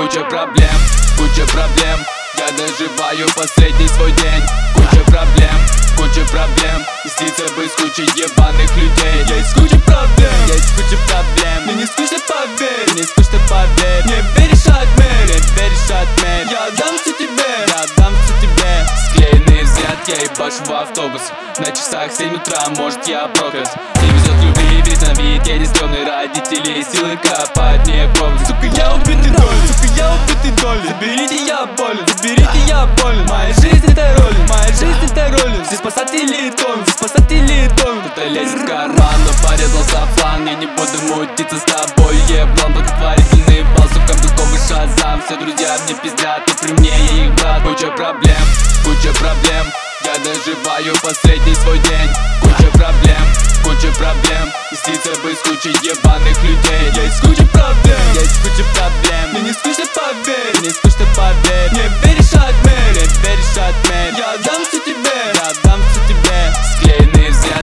Куча проблем, я доживаю последний свой день. Куча проблем, и слиться бы с кучей ебаных людей. Есть куча проблем, мне не скучно, поверь, не веришь, отмерь, я дам все тебе. Склеенный взгляд, я ебашу в автобус. На часах 7 утра, может я проклят. Не везет любви, весь на вид, я не стрёмный. Родители силы копать мне кровь. Сука, я убитый доль, заберите, я болен. Моя жизнь это роль, здесь спасатели тонут. Кто-то лезет в карман, но порезался фланг. Я не буду мутиться с тобой, еблан. Благотворительный бал, сука, бутковый шазам. Все друзья мне пиздят, но при мне я их брат. Куча проблем, я доживаю последний свой день. Куча проблем, и слиться бы с кучей ебаных людей. Есть куча проблем, мне не скучно, поверь, не веришь, отмерь, я дам все тебе.